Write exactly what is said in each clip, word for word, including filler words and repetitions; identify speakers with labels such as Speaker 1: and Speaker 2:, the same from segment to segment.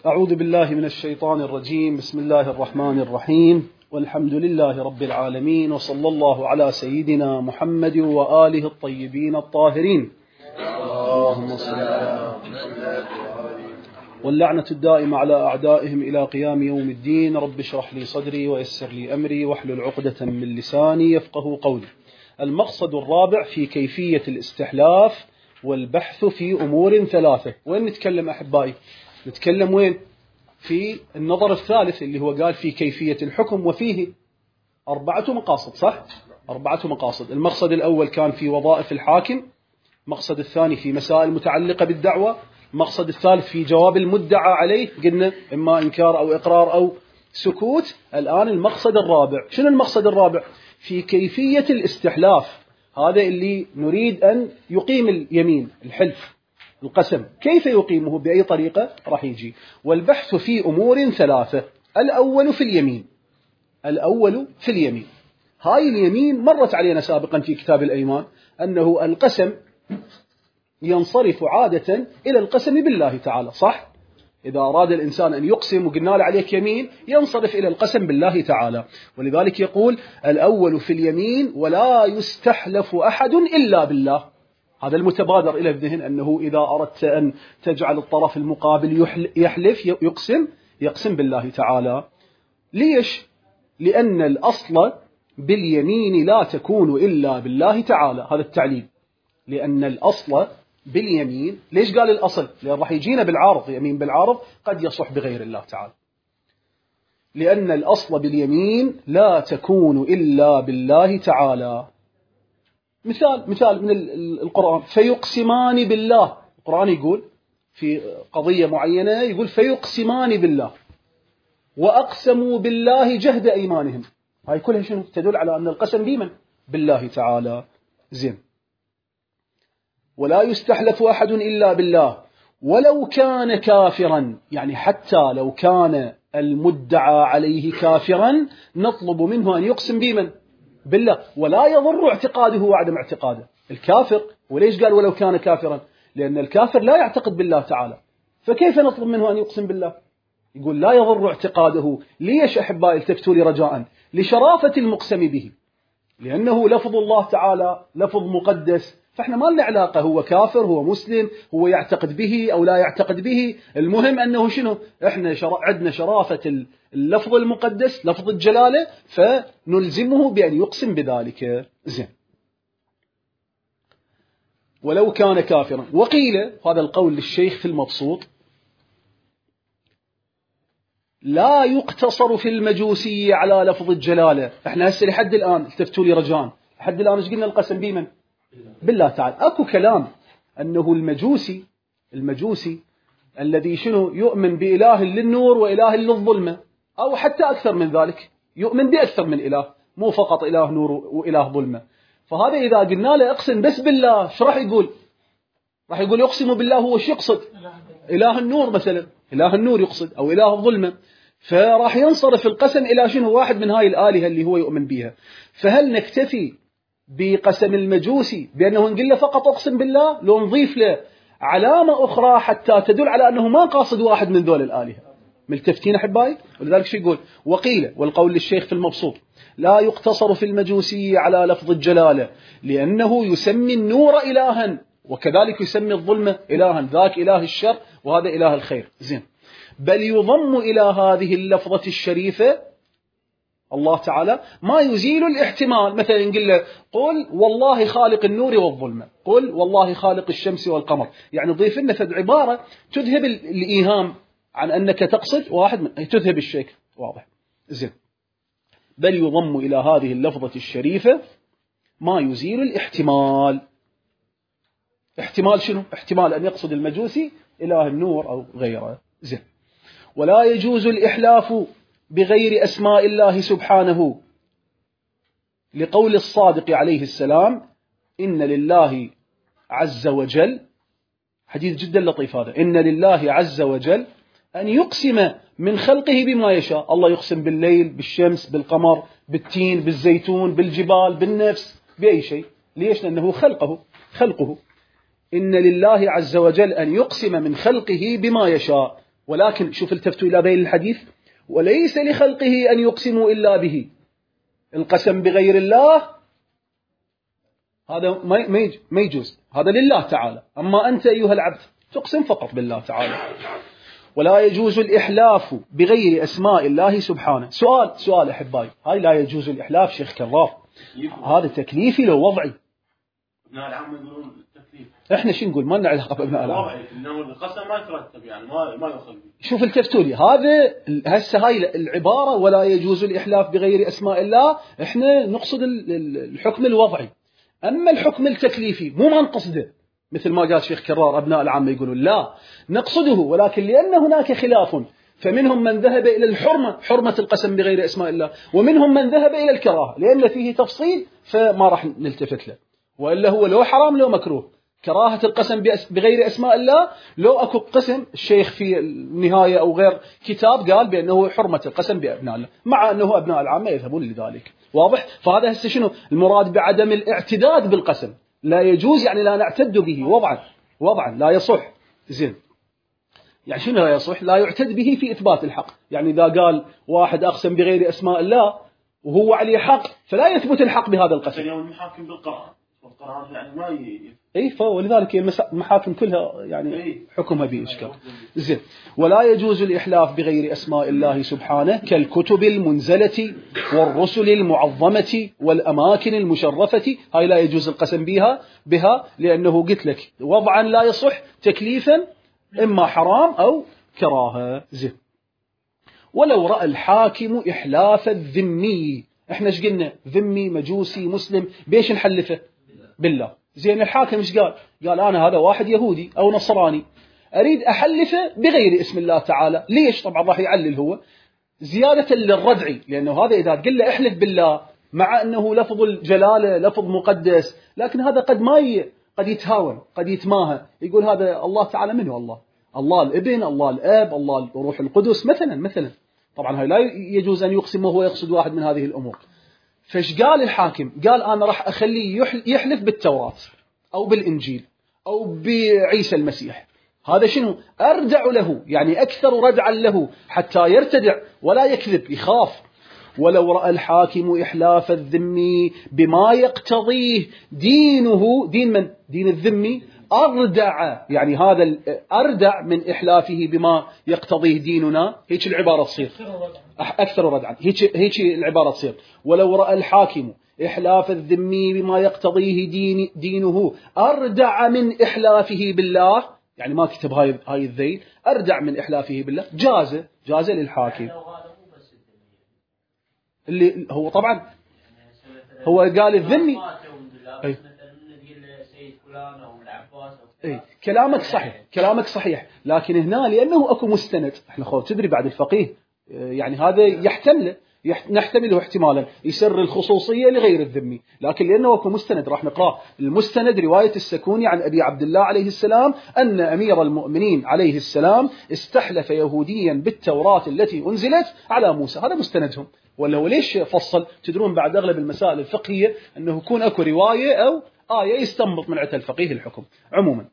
Speaker 1: أعوذ بالله من الشيطان الرجيم. بسم الله الرحمن الرحيم، والحمد لله رب العالمين، وصلى الله على سيدنا محمد وآله الطيبين الطاهرين. اللهم صل على محمد. واللعنة الدائمة على أعدائهم إلى قيام يوم الدين. رب اشرح لي صدري ويسر لي أمري واحلل عقدة من لساني يفقه قولي. المقصد الرابع في كيفية الاستحلاف والبحث في أمور ثلاثة. وين نتكلم أحبائي؟ نتكلم وين؟ في النظر الثالث اللي هو قال في كيفية الحكم، وفيه أربعة مقاصد، صح؟ أربعة مقاصد. المقصد الأول كان في وظائف الحاكم، المقصد الثاني في مسائل متعلقة بالدعوة، المقصد الثالث في جواب المدعى عليه، قلنا إما إنكار أو إقرار أو سكوت. الآن المقصد الرابع. شنو المقصد الرابع؟ في كيفية الاستحلاف. هذا اللي نريد أن يقيم اليمين، الحلف، القسم، كيف يقيمه، بأي طريقة راح يجي. والبحث في أمور ثلاثة. الأول في اليمين. الأول في اليمين. هاي اليمين مرت علينا سابقا في كتاب الأيمان، أنه القسم ينصرف عادة إلى القسم بالله تعالى، صح؟ إذا أراد الإنسان أن يقسم وقلنا له عليك يمين، ينصرف إلى القسم بالله تعالى. ولذلك يقول الأول في اليمين ولا يستحلف أحد إلا بالله. هذا المتبادر إلى الذهن، أنه إذا أردت أن تجعل الطرف المقابل يحلف يقسم يقسم بالله تعالى. ليش؟ لأن الأصل باليمين لا تكون إلا بالله تعالى. هذا التعليل. لأن الأصل باليمين، ليش قال الأصل؟ لأن راح يجينا بالعارض، يمين بالعارض قد يصح بغير الله تعالى. لأن الأصل باليمين لا تكون إلا بالله تعالى. مثال مثال من القرآن، فيقسمان بالله. القرآن يقول في قضية معينة، يقول فيقسمان بالله وأقسموا بالله جهد أيمانهم. هاي كلها شنو؟ تدل على أن القسم بمن؟ بالله تعالى. زين. ولا يستحلف أحد إلا بالله ولو كان كافرا، يعني حتى لو كان المدعى عليه كافرا نطلب منه أن يقسم بمن؟ بالله. ولا يضر اعتقاده وعدم اعتقاده. الكافر، وليش قال ولو كان كافرا؟ لأن الكافر لا يعتقد بالله تعالى، فكيف نطلب منه أن يقسم بالله؟ يقول لا يضر اعتقاده. ليش أحبائي؟ التفتوا لي رجاء. لشرافة المقسم به، لأنه لفظ الله تعالى لفظ مقدس، فإحنا ما لنا علاقة هو كافر هو مسلم، هو يعتقد به أو لا يعتقد به. المهم أنه شنو؟ إحنا شر... عندنا شرافة اللفظ المقدس، لفظ الجلالة، فنلزمه بأن يقسم بذلك. زين. ولو كان كافرا. وقيل، هذا القول للشيخ في المبسوط، لا يقتصر في المجوسية على لفظ الجلالة. احنا هسه لحد الآن، التفتوا لي رجاء، لحد الآن ايش قلنا؟ القسم بمن؟ بالله تعالى. اكو كلام انه المجوسي المجوسي الذي شنو يؤمن بإله للنور وإله للظلمة، او حتى اكثر من ذلك، يؤمن بأكثر من إله، مو فقط إله نور وإله ظلمة. فهذا اذا قلنا له اقسم بس بالله، شو راح يقول؟ راح يقول يقسم بالله. هو شو يقصد؟ إله النور مثلا، إله النور يقصد، أو إله الظلمة. فراح ينصرف القسم إلى شنو؟ واحد من هاي الآلهة اللي هو يؤمن بها. فهل نكتفي بقسم المجوسي بأنه نقول له فقط أقسم بالله، لو نضيف له علامة أخرى حتى تدل على أنه ما قاصد واحد من ذول الآلهة؟ ملتفتين أحبائي؟ ولذلك شو يقول؟ وقيل، والقول للشيخ في المبسوط، لا يقتصر في المجوسي على لفظ الجلالة، لأنه يسمي النور إلها، وكذلك يسمي الظلمة إلها، ذاك إله الشر وهذا إله الخير. زين. بل يضم إلى هذه اللفظة الشريفة الله تعالى ما يزيل الاحتمال. مثلا نقول له قل والله خالق النور والظلمة، قل والله خالق الشمس والقمر، يعني ضيف لنا فد عبارة تذهب الإيهام عن أنك تقصد واحد من، تذهب الشك. واضح؟ زين. بل يضم إلى هذه اللفظة الشريفة ما يزيل الاحتمال. احتمال شنو؟ احتمال أن يقصد المجوسي إله النور أو غيره. زين. ولا يجوز الإحلاف بغير أسماء الله سبحانه، لقول الصادق عليه السلام إن لله عز وجل، حديث جدا لطيف هذا، إن لله عز وجل أن يقسم من خلقه بما يشاء. الله يقسم بالليل، بالشمس، بالقمر، بالتين، بالزيتون، بالجبال، بالنفس، بأي شيء. ليش؟ لأنه خلقه خلقه إن لله عز وجل أن يقسم من خلقه بما يشاء. ولكن شوف التفتوا إلى ذيل الحديث: وليس لخلقه أن يقسموا إلا به. القسم بغير الله هذا ما يجوز، هذا لله تعالى. أما أنت أيها العبد تقسم فقط بالله تعالى. ولا يجوز الإحلاف بغير أسماء الله سبحانه. سؤال سؤال أحبائي، هاي لا يجوز الإحلاف شيخ كرار، هذا تكليفي لو وضعي؟
Speaker 2: ابناء العام يقولون التكليف.
Speaker 1: احنا شو نقول؟ ما لنا علاقه بابناء العام.
Speaker 2: وضعي انه القسم ما يترتب، يعني ما ما ياخذ.
Speaker 1: شوف التفتوا لي هذا هسه هاي العباره ولا يجوز الإحلاف بغير أسماء الله، احنا نقصد الحكم الوضعي. أما الحكم التكليفي مو ما نقصده، مثل ما قال شيخ كرار أبناء العامة يقولون لا نقصده، ولكن لأن هناك خلاف فمنهم من ذهب إلى الحرمة، حرمة القسم بغير أسماء الله، ومنهم من ذهب إلى الكراهة لأن فيه تفصيل فما راح نلتفت له. وإلا هو لو حرام لو مكروه. كراهة القسم بغير أسماء الله لو أكو قسم الشيخ في النهاية أو غير كتاب قال بأنه حرمة القسم بأبناء الله، مع أنه أبناء العامة يذهبون لذلك. واضح؟ فهذا هسه شنو المراد بعدم الاعتداد بالقسم؟ لا يجوز يعني لا نعتد به وضعا، وضعا لا يصح. زين، يعني شنو لا يصح؟ لا يعتد به في إثبات الحق. يعني إذا قال واحد أقسم بغير أسماء الله وهو عليه حق فلا يثبت الحق بهذا القسم.
Speaker 2: اليوم المحاكم بالقرآن، والقرآن يعني ما ي...
Speaker 1: اي فولذلك المحاكم كلها يعني حكمها بإشكال. زين، ولا يجوز الإحلاف بغير أسماء الله سبحانه كالكتب المنزلة والرسل المعظمة والأماكن المشرفة، هاي لا يجوز القسم بها بها لأنه قلت لك وضعا لا يصح، تكليفا إما حرام أو كراهة. زين، ولو رأى الحاكم إحلاف الذمي، احنا ايش قلنا؟ ذمي مجوسي مسلم، بيش نحلفه؟ بالله. زين، الحاكم ايش قال؟ قال أنا هذا واحد يهودي أو نصراني أريد أحلفه بغير اسم الله تعالى. ليش؟ طبعا راح يعلل هو زيادة للردع، لأنه هذا إذا قل له احلف بالله مع أنه لفظ الجلالة لفظ مقدس، لكن هذا قد ما ي... قد يتهاون، قد يتماهى، يقول هذا الله تعالى منه الله، الله الابن، الله الأب، الله الروح القدس مثلا مثلا. طبعا هاي لا يجوز أن يقسم وهو يقصد واحد من هذه الأمور. فايش قال الحاكم؟ قال أنا راح أخليه يحلف بالتوراة أو بالإنجيل أو بعيسى المسيح. هذا شنو؟ أردع له، يعني أكثر ردعا له حتى يرتدع ولا يكذب، يخاف. ولو رأى الحاكم إحلاف الذمي بما يقتضيه دينه، دين من؟ دين الذمي، أردع، يعني هذا أردع من إحلافه بما يقتضيه ديننا. هيك العبارة تصير أكثر ردعا، هيك هيك العبارة تصير. ولو رأى الحاكم إحلاف الذمي بما يقتضيه دين دينه أردع من إحلافه بالله، يعني ما كتب هاي هاي الذيل، أردع من إحلافه بالله، جاز جاز للحاكم. اللي هو طبعا هو قال الذمي. أي. أي. كلامك صحيح، كلامك صحيح، لكن هنا لأنه أكو مستند، احنا خو تدري بعد الفقيه يعني هذا يحتمل نحتمله احتمالا يسر الخصوصية لغير الذمي، لكن لأنه أكو مستند راح نقرأ. المستند رواية السكوني عن أبي عبد الله عليه السلام أن أمير المؤمنين عليه السلام استحلف يهوديا بالتوراة التي أنزلت على موسى. هذا مستندهم. ولا هو ليش فصل؟ تدرون بعد أغلب المسائل الفقهية أنه يكون أكو رواية أو آية يستنبط من عتها الفقيه الحكم. عموما،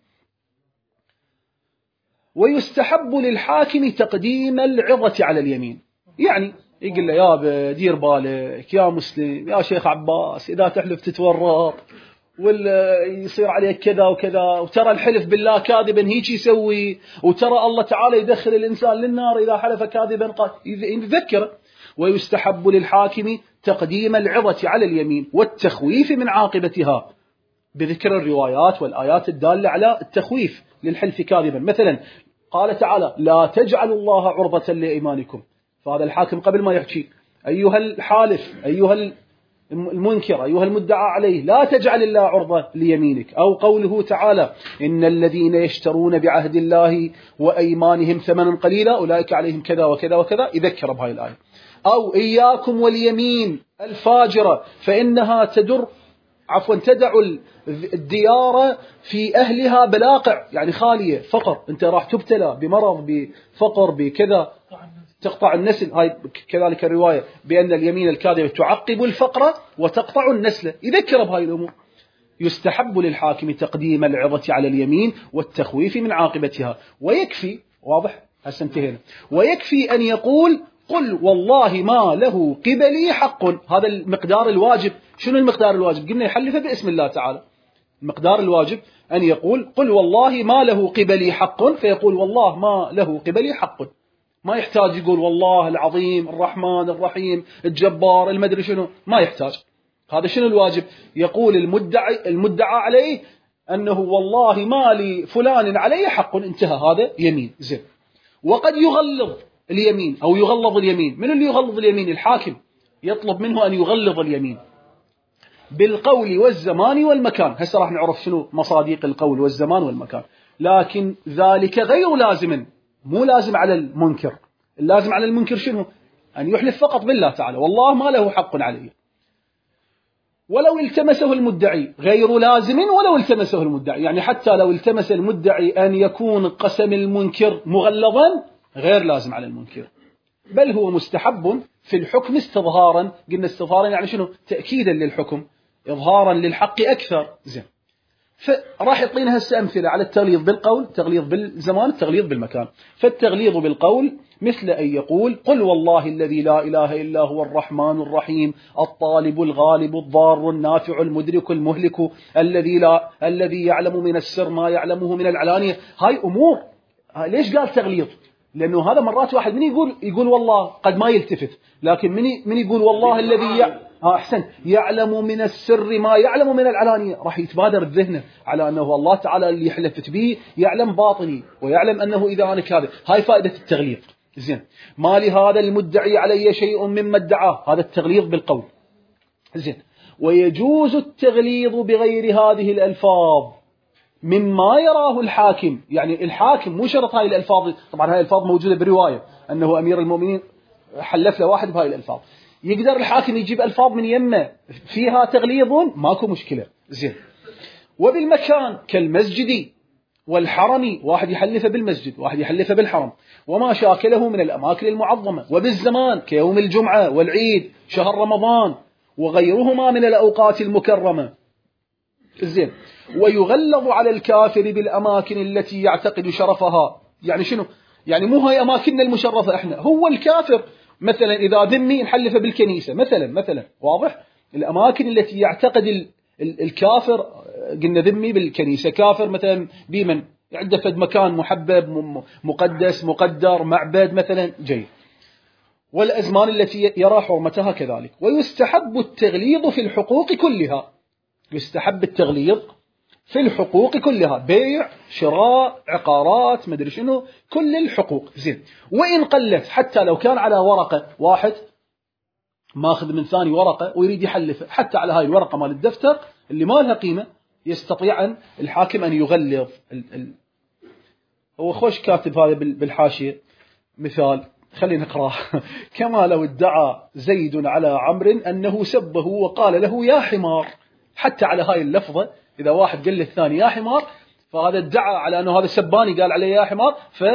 Speaker 1: ويستحب للحاكم تقديم العظة على اليمين، يعني يقول له يا دير بالك يا مسلم يا شيخ عباس، إذا تحلف تتورط ولا يصير عليك كذا وكذا، وترى الحلف بالله كاذبا هيك يسوي، وترى الله تعالى يدخل الإنسان للنار إذا حلف كاذبا، يذكر. ويستحب للحاكم تقديم العظة على اليمين والتخويف من عاقبتها بذكر الروايات والآيات الدالة على التخويف للحلف كاذبا. مثلا قال تعالى لا تجعلوا الله عرضة لأيمانكم، فهذا الحاكم قبل ما يحكي أيها الحالف أيها المنكر أيها المدعى عليه لا تجعل الله عرضة ليمينك. أو قوله تعالى إن الذين يشترون بعهد الله وأيمانهم ثمنا قليلا أولئك عليهم كذا وكذا وكذا، يذكر بهاي الآية. أو إياكم واليمين الفاجرة فإنها تدر عفوا تدع الديار في أهلها بلاقع، يعني خالية فقر، أنت راح تبتلى بمرض بفقر بكذا تقطع النسل. هاي كذلك الرواية بأن اليمين الكاذبة تعقب الفقر وتقطع النسل، يذكر بهاي الأمور. يستحب للحاكم تقديم العظة على اليمين والتخويف من عاقبتها، ويكفي واضح هسه انتهينا. ويكفي أن يقول قل والله ما له قبلي حق. هذا المقدار الواجب. شنو المقدار الواجب؟ قلنا يحلفه باسم الله تعالى. المقدار الواجب أن يقول قل والله ما له قبلي حق، فيقول والله ما له قبلي حق. ما يحتاج يقول والله العظيم الرحمن الرحيم الجبار المدري شنو، ما يحتاج. هذا شنو الواجب؟ يقول المدعي المدعى عليه أنه والله ما لفلان عليه حق، انتهى، هذا يمين. زين. وقد يغلظ اليمين أو يغلظ اليمين. من اللي يغلظ اليمين؟ الحاكم يطلب منه أن يغلظ اليمين بالقول والزمان والمكان. هسه راح نعرف شنو مصادق القول والزمان والمكان. لكن ذلك غير لازم، مو لازم على المنكر. اللازم على المنكر شنو؟ أن يحلف فقط بالله تعالى والله ما له حق عليه. ولو التمسه المدعي غير لازم، ولو التمسه المدعي، يعني حتى لو التمس المدعي أن يكون قسم المنكر مغلظا غير لازم على المنكر، بل هو مستحب في الحكم استظهارا. قلنا استظهارا يعني شنو؟ تأكيدا للحكم، إظهارا للحق أكثر. زين. فراح يعطينا هسه أمثلة على التغليظ بالقول، التغليظ بالزمان، التغليظ بالمكان. فالتغليظ بالقول مثل أن يقول قل والله الذي لا إله إلا هو الرحمن الرحيم الطالب الغالب الضار النافع المدرك المهلك الذي لا الذي يعلم من السر ما يعلمه من العلانية. هاي أمور. ليش قال تغليظ؟ لأنه هذا مرات واحد من يقول يقول والله قد ما يلتفت، لكن من من يقول والله الذي يع... ها أحسن يعلم من السر ما يعلم من العلانية، راح يتبادر الذهن على أنه الله تعالى اللي حلفت به يعلم باطني ويعلم أنه إذا أنا كاذب. هاي فائدة التغليظ. زين. ما لهذا المدعي علي شيء مما ادعاه، هذا التغليظ بالقول. زين. ويجوز التغليظ بغير هذه الألفاظ مما يراه الحاكم. يعني الحاكم مو شرط هاي الألفاظ، طبعا هاي الألفاظ موجودة برواية أنه أمير المؤمنين حلف له واحد بهاي الألفاظ. يقدر الحاكم يجيب ألفاظ من يمه فيها تغليظ، ماكو مشكلة. زين. وبالمكان كالمسجد والحرم، واحد يحلف بالمسجد واحد يحلف بالحرم وما شاكله من الأماكن المعظمة. وبالزمان كيوم الجمعة والعيد شهر رمضان وغيرهما من الأوقات المكرمة. زين. ويغلظ على الكافر بالأماكن التي يعتقد شرفها. يعني شنو؟ يعني مو هاي أماكننا المشرفة إحنا، هو الكافر مثلا إذا ذمي نحلف بالكنيسة مثلا مثلا واضح؟ الأماكن التي يعتقد ال ال الكافر، قلنا ذمي بالكنيسة، كافر مثلا بمن عنده فد مكان محبب مقدس مقدر معبد مثلا جيد. والأزمان التي يرى حرمتها كذلك. ويستحب التغليظ في الحقوق كلها. يستحب التغليظ في الحقوق كلها، بيع شراء عقارات مدري شنو، كل الحقوق. زين. وإن قلت، حتى لو كان على ورقة، واحد ماخذ من ثاني ورقة ويريد يحلف حتى على هاي الورقة مال الدفتر اللي ما لها قيمة، يستطيع أن الحاكم أن يغلظ. ال ال هو خوش كاتب هذا بالحاشية مثال، خلينا نقراه. كما لو ادعى زيد على عمرو أنه سبه وقال له يا حمار. حتى على هاي اللفظة إذا واحد قال للثاني يا حمار، فهذا ادعى على أنه هذا سباني قال عليه يا حمار،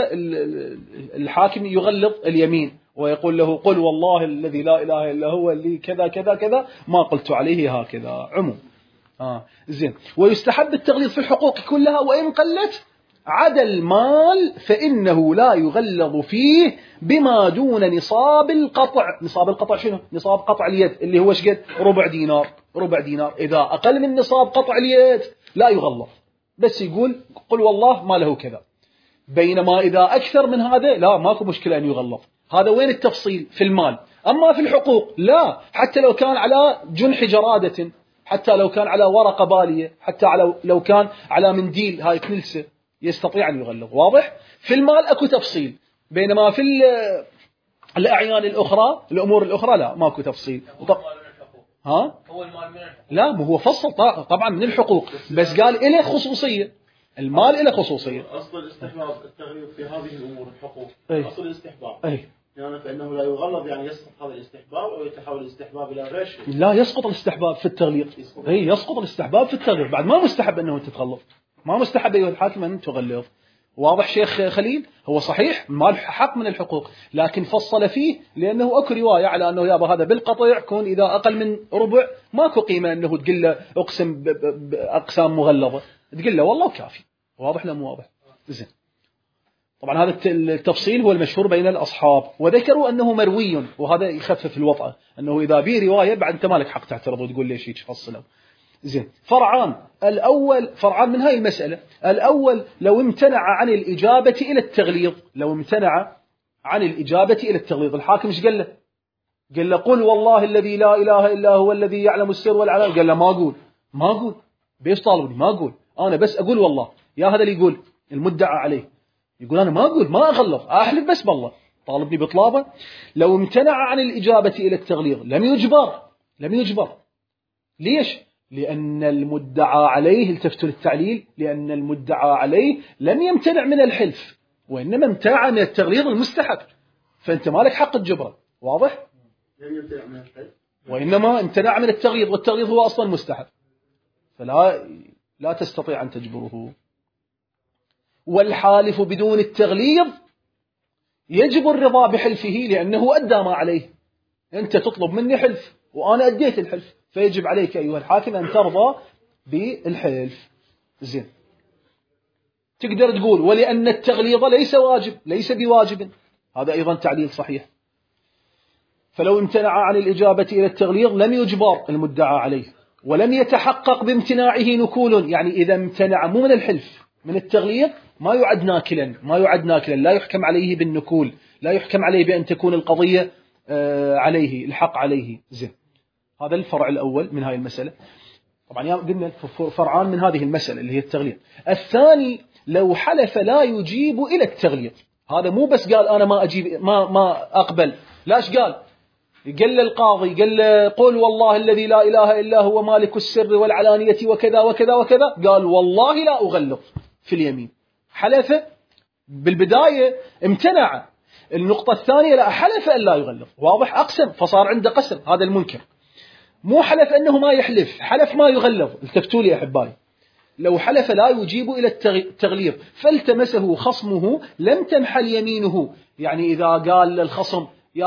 Speaker 1: فالحاكم يغلظ اليمين ويقول له قل والله الذي لا إله إلا هو اللي كذا كذا كذا ما قلت عليه هكذا عموم. آه زين. ويستحب التغليظ في الحقوق كلها وإن قلت، عدا المال فإنه لا يغلظ فيه بما دون نصاب القطع. نصاب القطع شنو؟ نصاب قطع اليد اللي هو شقد ربع دينار. ربع دينار إذا أقل من نصاب قطع اليد لا يغلظ، بس يقول قل والله ما له كذا. بينما إذا أكثر من هذا لا، ماكو مشكلة أن يغلظ. هذا وين التفصيل؟ في المال. أما في الحقوق لا، حتى لو كان على جنح جرادة، حتى لو كان على ورقة بالية، حتى على لو كان على منديل هاي كنلسة، يستطيع أن يغلظ. واضح؟ في المال أكو تفصيل، بينما في الأعيان الأخرى الأمور الأخرى لا، ماكو تفصيل. ها؟ هو المال من الحقوق. لا، مو هو فصل طبعا من الحقوق، بس قال إله خصوصية. المال إله خصوصية.
Speaker 2: أصل الاستحباب التغليظ في هذه الأمور الحقوق.
Speaker 1: أي.
Speaker 2: أصل الاستحباب.
Speaker 1: أي.
Speaker 2: يعني فإنه لا يغلظ، يعني يسقط هذا الاستحباب أو يتحول الاستحباب إلى غير شيء.
Speaker 1: لا، يسقط الاستحباب في التغليظ. أي، يسقط الاستحباب في التغليظ. بعد ما مستحب أنه تتغلظ، ما مستحب أيها الحاكم أن تغلظ. واضح شيخ خليل؟ هو صحيح المال حق من الحقوق، لكن فصل فيه لأنه أكو رواية على أنه يابا هذا بالقطع كون إذا أقل من ربع ماكو قيمة أنه تقول له أقسم بأقسام مغلظة، تقول له والله كافي. واضح لا مو واضح؟ زين. طبعا هذا التفصيل هو المشهور بين الأصحاب، وذكروا أنه مروي، وهذا يخفف الوطأ، أنه إذا بي رواية بعد أنت مالك حق تعترض وتقول ليش هيك فصله. زين، فرعان الأول، فرعان من هاي المسألة. الأول لو امتنع عن الإجابة إلى التغليظ، لو امتنع عن الإجابة إلى التغليظ، الحاكم ايش قال له؟ قال له قل والله الذي لا إله إلا هو الذي يعلم السر والعلن. قال له ما أقول، ما أقول، بيش طالبني؟ ما أقول، أنا بس أقول والله. يا هذا اللي يقول المدعى عليه، يقول أنا ما أقول، ما أغلظ، أحلف بس بالله، طالبني بطلابة. لو امتنع عن الإجابة إلى التغليظ لم يجبر، لم يجبر. ليش؟ لأن المدعى عليه، التفتوا للتعليل، لأن المدعى عليه لم يمتنع من الحلف، وإنما امتنع من التغليظ المستحب، فأنت مالك حق الجبرة. واضح؟
Speaker 2: لم يمتنع من الحلف،
Speaker 1: وإنما امتنع من التغليظ، والتغليظ هو أصلا مستحب، فلا لا تستطيع أن تجبره. والحالف بدون التغليظ يجب الرضا بحلفه لأنه أدى ما عليه. أنت تطلب مني حلف وأنا أديت الحلف، فيجب عليك أيها الحاكم أن ترضى بالحلف. زين، تقدر تقول ولأن التغليظ ليس واجب، ليس بواجب، هذا أيضا تعليل صحيح. فلو امتنع عن الإجابة إلى التغليظ لم يجبر المدعى عليه، ولم يتحقق بامتناعه نكول، يعني إذا امتنع مو من الحلف، من التغليظ، ما يعد ناكلا، ما يعد ناكلا، لا يحكم عليه بالنكول، لا يحكم عليه بأن تكون القضية عليه، الحق عليه. زين، هذا الفرع الأول من هذه المسألة. طبعا يا قلنا فرعان من هذه المسألة اللي هي التغليظ. الثاني لو حلف لا يجيب إلى التغليظ، هذا مو بس قال أنا ما أجيب، ما ما أقبل، لاش قال؟ قال القاضي، قال قل والله الذي لا إله إلا هو مالك السر والعلانية وكذا وكذا وكذا، قال والله لا أغلظ في اليمين. حلف بالبداية، امتنع. النقطة الثانية لا، حلف أن لا يغلظ، واضح، أقسم، فصار عنده قسم، هذا المنكر. مو حلف أنه ما يحلف، حلف ما يغلظ. التفتوا لي أحبائي، لو حلف لا يجيب إلى التغليظ فالتمسه خصمه لم تنحل يمينه، يعني إذا قال للخصم يا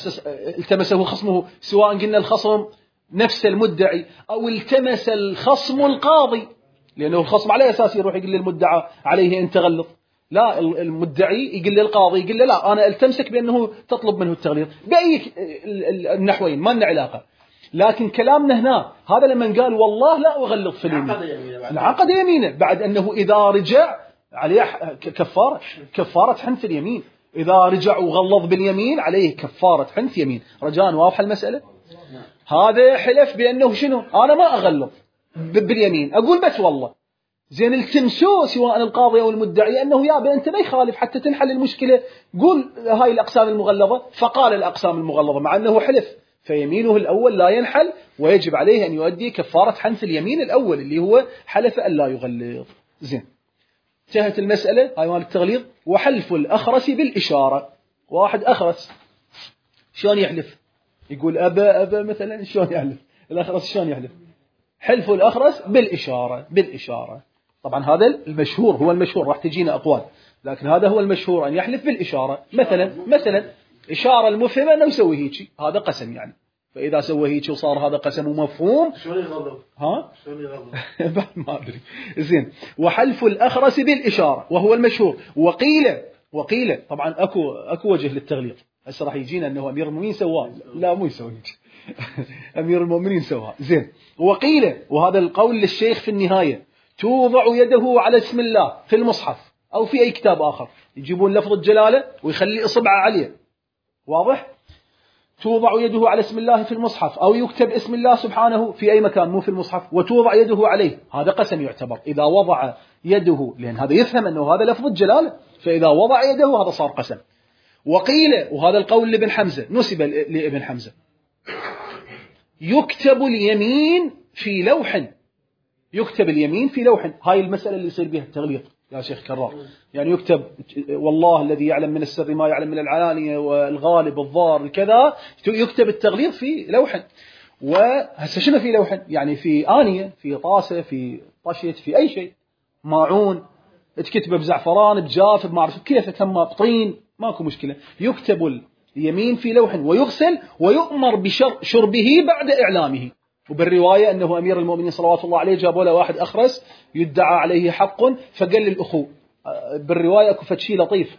Speaker 1: التمسه خصمه، سواء قلنا الخصم نفس المدعي أو التمس الخصم القاضي، لأنه الخصم على أساس يروح يقول للمدعى عليه أن تغلظ، لا، المدعي يقول للقاضي، يقول له لا أنا التمسك بأنه تطلب منه التغليظ، بأي النحوين ما لنا علاقة. لكن كلامنا هنا هذا لما قال والله لا أغلظ في اليمين، انعقد يمينه بعد أنه إذا رجع عليه كفارة، كفارة حنث اليمين، إذا رجع وغلظ باليمين عليه كفارة حنث يمين. رجاء واضحة المسألة؟ هذا حلف بأنه شنو؟ أنا ما أغلظ باليمين، أقول بس والله. زين، التمسوه سواء القاضي أو المدعي أنه يا أنت ما يخالف حتى تنحل المشكلة، قول هاي الأقسام المغلظة، فقال الأقسام المغلظة مع أنه حلف، فيمينه الأول لا ينحل، ويجب عليه أن يؤدي كفارة حنث اليمين الأول اللي هو حلف أن لا يغلظ. زين، انتهت المسألة هاي مال التغليظ. وحلف الأخرس بالإشارة، واحد أخرس شلون يحلف؟ يقول أبا أبا مثلا، شلون يحلف الأخرس؟ شلون يحلف؟ حلف الأخرس بالإشارة، بالإشارة. طبعا هذا المشهور، هو المشهور، راح تجينا أقوال، لكن هذا هو المشهور أن يحلف بالإشارة. مثلا مثلا إشارة المفهمة أنه يسوي هيك، هذا قسم يعني، فإذا سوى هيك وصار هذا قسم ومفهوم.
Speaker 2: شلون يغلظ؟
Speaker 1: ها؟
Speaker 2: شلون يغلظ؟
Speaker 1: ما أدري. زين، وحلف الأخرس بالإشارة وهو المشهور. وقيل وقيل طبعا أكو أكو وجه للتغليظ، هسه راح يجينا أنه أمير المؤمنين سواه، لا مو يسوي هيك، أمير المؤمنين سواه. زين، وقيل، وهذا القول للشيخ في النهاية، توضع يده على اسم الله في المصحف أو في أي كتاب آخر، يجيبون لفظ الجلالة ويخلي إصبعه عليه، واضح؟ توضع يده على اسم الله في المصحف أو يكتب اسم الله سبحانه في أي مكان مو في المصحف وتوضع يده عليه، هذا قسم يعتبر إذا وضع يده، لأن هذا يفهم أنه هذا لفظ الجلالة، فإذا وضع يده هذا صار قسم. وقيل، وهذا القول لابن حمزة، نسب لابن حمزة، يكتب اليمين في لوح، يكتب اليمين في لوح. هاي المسألة اللي يصير بها التغليظ يا شيخ كرار، يعني يكتب والله الذي يعلم من السر ما يعلم من العلانية والغالب الضار كذا، يكتب التغليظ في لوح. وهسه شنو في لوح؟ يعني في آنية، في طاسة، في طشت، في أي شيء، ماعون، تكتبه بزعفران، بجاف، ما أعرف كيف، كم بطين، ماكو مشكلة. يكتب اليمين في لوح ويغسل ويؤمر بشربه بعد إعلامه. وبالرواية أنه أمير المؤمنين صلوات الله عليه جابوا له واحد أخرس يدعى عليه حق، فقال للأخو بالرواية أكو شيء لطيف،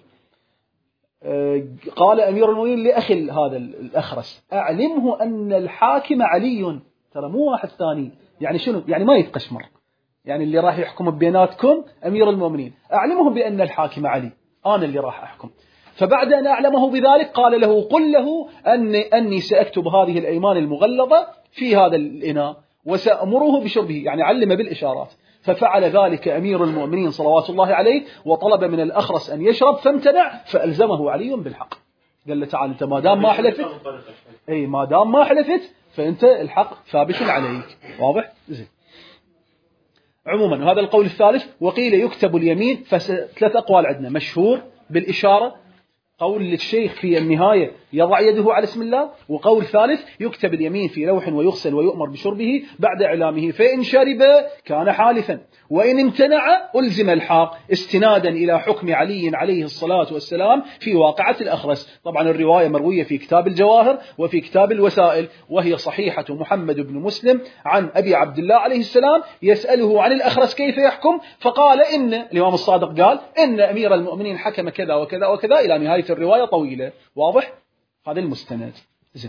Speaker 1: قال أمير المؤمنين لأخي هذا الأخرس أعلمه أن الحاكم علي، ترى مو واحد ثاني. يعني شنو؟ يعني ما يتقشمر، يعني اللي راح يحكم بيناتكم أمير المؤمنين، أعلمه بأن الحاكم علي، أنا اللي راح أحكم. فبعد أن أعلمه بذلك قال له قل له أني, أني سأكتب هذه الأيمان المغلظة في هذا الإناء وسأمره بشربه، يعني علم بالإشارات. ففعل ذلك أمير المؤمنين صلوات الله عليه وطلب من الأخرس أن يشرب فامتنع، فألزمه علي بالحق. قال له تعال أنت ما دام ما حلفت، أي ما دام ما حلفت فأنت الحق ثابت عليك. واضح؟ زين. عموما هذا القول الثالث. وقيل يكتب اليمين، فثلاث أقوال عندنا: مشهور بالإشارة، قول للشيخ في النهاية يضع يده على اسم الله، وقول ثالث يكتب اليمين في لوح ويغسل ويؤمر بشربه بعد إعلامه، فإن شرب كان حالفا وإن امتنع ألزم الحاق، استنادا إلى حكم علي عليه الصلاة والسلام في واقعة الأخرس. طبعا الرواية مروية في كتاب الجواهر وفي كتاب الوسائل، وهي صحيحة محمد بن مسلم عن أبي عبد الله عليه السلام يسأله عن الأخرس كيف يحكم، فقال إن الإمام الصادق قال إن أمير المؤمنين حكم كذا وكذا وكذا إلى نهاية الرواية طويلة. واضح؟ هذا المستند. زين.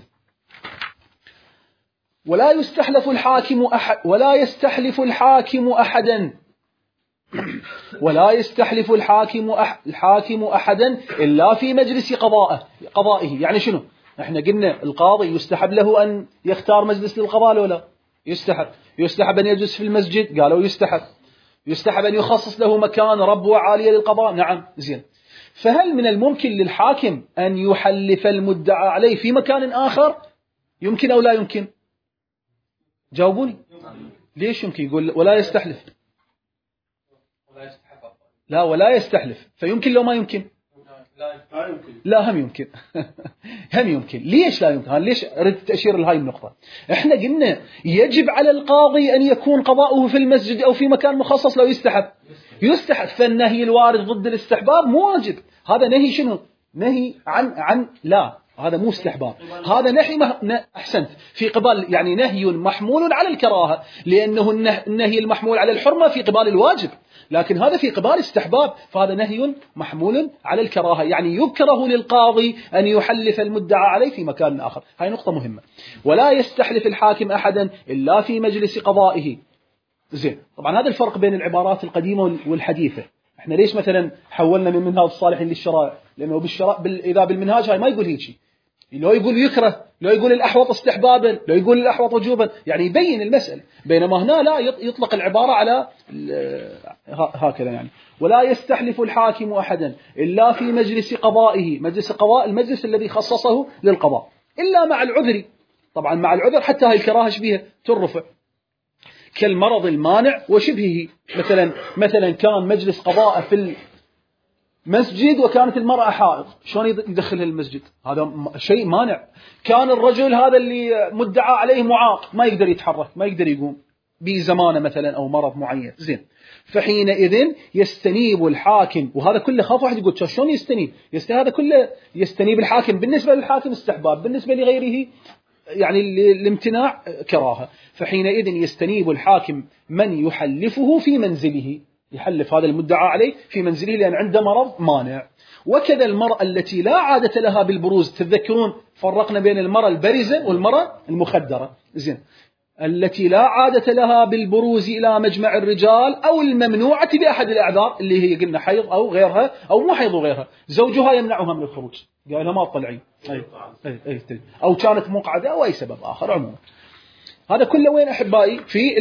Speaker 1: ولا يستحلف الحاكم أحد ولا يستحلف الحاكم أحدا ولا يستحلف الحاكم أح الحاكم أحدا إلا في مجلس قضائه قضائه. يعني شنو؟ احنا قلنا القاضي يستحب له أن يختار مجلس للقضاء ولا يستحب؟ يستحب أن يجلس في المسجد، قالوا يستحب. يستحب أن يخصص له مكان ربوة عالية للقضاء، نعم. زين. فهل من الممكن للحاكم أن يحلف المدعى عليه في مكان آخر؟ يمكن أو لا يمكن؟ جاوبوني. ليش يمكن؟ يقول ولا يستحلف. لا ولا يستحلف، فيمكن لو ما يمكن؟ لا هم يمكن. هم يمكن. ليش لا يمكن؟ ليش أردت أشير لهاي النقطة؟ احنا قلنا يجب على القاضي أن يكون قضاؤه في المسجد أو في مكان مخصص لو يستحب. يستحب، فالنهي الوارد ضد الاستحباب مو واجب. هذا نهي شنو؟ نهي عن عن لا، هذا مو استحباب، هذا نهي مه... أحسنت في قبال، يعني نهي محمول على الكراهة، لأنه النهي المحمول على الحرمة في قبال الواجب، لكن هذا في قبال استحباب، فهذا نهي محمول على الكراهة، يعني يكره للقاضي أن يحلف المدعى عليه في مكان آخر. هاي نقطة مهمة. ولا يستحلف الحاكم أحدا إلا في مجلس قضائه. زين. طبعا هذا الفرق بين العبارات القديمة والحديثة. احنا ليش مثلا حولنا من منهاج الصالحين للشرائع؟ لأنه بالشرائع بال... إذا بالمنهاج هاي ما يقول هيك، لو يقول يكره، لو يقول الأحوط استحبابا، لو يقول الأحوط وجوبا، يعني يبين المسألة. بينما هنا لا، يطلق العبارة على هكذا يعني. ولا يستحلف الحاكم أحدا إلا في مجلس قضائه، مجلس قضاء المجلس الذي خصصه للقضاء، إلا مع العذر. طبعا مع العذر حتى هاي الكراهة شبيهة ترفع، كالمرض المانع وشبهه. مثلا مثلا كان مجلس قضاء في المسجد وكانت المرأة حائض، شلون يدخلها المسجد؟ هذا شيء مانع. كان الرجل هذا اللي مدعى عليه معاق، ما يقدر يتحرك، ما يقدر يقوم بزمانه مثلا أو مرض معين. زين. فحينئذ يستنيب الحاكم، وهذا كله خاف واحد يقول شلون يستنيب؟ يستنيب هذا كله يستنيب الحاكم. بالنسبة للحاكم استحباب، بالنسبة لغيره يعني الامتناع كراهة. فحينئذ يستنيب الحاكم من يحلفه في منزله، يحلف هذا المدعى عليه في منزله لأن عنده مرض مانع. وكذا المرأة التي لا عادة لها بالبروز، تذكرون فرقنا بين المرأة البرزة والمرأة المخدرة. زين. التي لا عادة لها بالبروز إلى مجمع الرجال أو الممنوعة بأحد الأعذار اللي هي قلنا حيض أو غيرها أو مو حيض وغيرها، زوجها يمنعها من الخروج، قال لها ما تطلعين، أي أي أي أو كانت مقعدة أو أي سبب آخر. عموما هذا كله وين أحبائي؟ في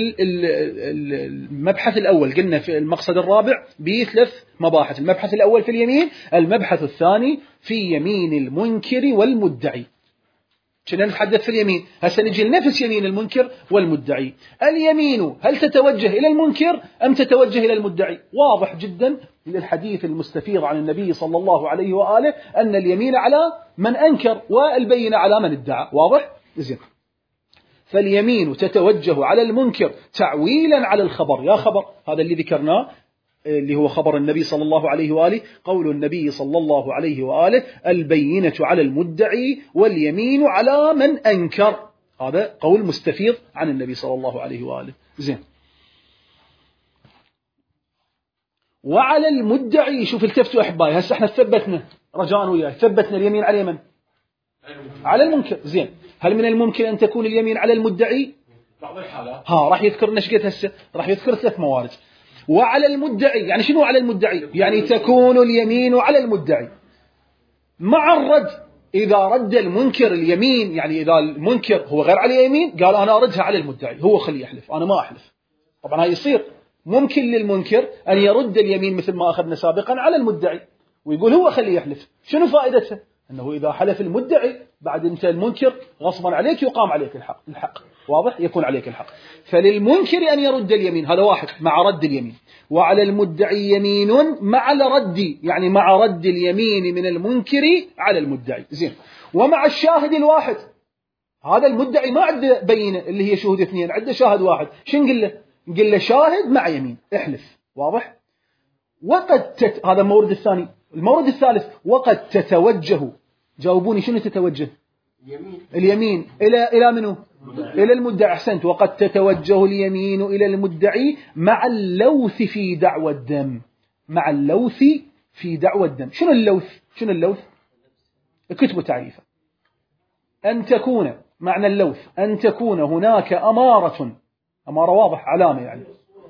Speaker 1: المبحث الأول قلنا في المقصد الرابع بثلاث مباحث. المبحث الأول في اليمين، المبحث الثاني في يمين المنكر والمدعي. كنا نتحدث في اليمين، هسه نجي لنفس يمين المنكر والمدعي. اليمين هل تتوجه إلى المنكر أم تتوجه إلى المدعي؟ واضح جدا للحديث المستفيض عن النبي صلى الله عليه وآله أن اليمين على من أنكر والبينة على من ادعى. واضح؟ زين. فاليمين تتوجه على المنكر تعويلا على الخبر. يا خبر هذا اللي ذكرناه اللي هو خبر النبي صلى الله عليه وآله، قول النبي صلى الله عليه وآله البينة على المدعي واليمين على من أنكر. هذا قول مستفيض عن النبي صلى الله عليه وآله. زين. وعلى المدعي. شوف التفتوا أحبائي، هسه احنا ثبتنا رجاء وياي، ثبتنا اليمين على من؟ على المنكر. زين، هل من الممكن أن تكون اليمين على المدعي؟
Speaker 2: بعض الحالات.
Speaker 1: ها راح يذكر لنا شقد هسه، راح يذكر ثلاث موارد. وعلى المدعي يعني شنو على المدعي؟ يعني تكون اليمين على المدعي مع الرد. إذا رد المنكر اليمين، يعني إذا المنكر هو غير عليه يمين، قال أنا أردها على المدعي، هو خليه يحلف أنا ما أحلف. طبعا هاي يصير ممكن للمنكر أن يرد اليمين مثل ما أخذنا سابقا على المدعي ويقول هو خليه يحلف. شنو فائدتها؟ أنه إذا حلف المدعي بعد أنت المنكر غصبا عليك يقام عليك الحق, الحق واضح، يكون عليك الحق. فللمنكر أن يرد اليمين، هذا واحد مع رد اليمين. وعلى المدعي يمين مع الرد، يعني مع رد اليمين من المنكر على المدعي. زين، ومع الشاهد الواحد. هذا المدعي ما عنده بينة اللي هي شهود اثنين، عنده شاهد واحد. شو نقول له؟ نقول له شاهد مع يمين احلف. واضح. وقد تت... هذا المورد الثاني. المورد الثالث، وقد تتوجه. جاوبوني شنو تتوجه؟
Speaker 2: يمين.
Speaker 1: اليمين إلى إلى منو؟ إلى المدعي. أحسنت. وقد تتوجه اليمين إلى المدعي مع اللوث في دعوى الدم. مع اللوث في دعوى الدم. شنو اللوث؟ شنو اللوث؟ اكتبوا تعريفه. أن تكون، معنى اللوث أن تكون هناك أمارة، أمارة واضح علامة يعني،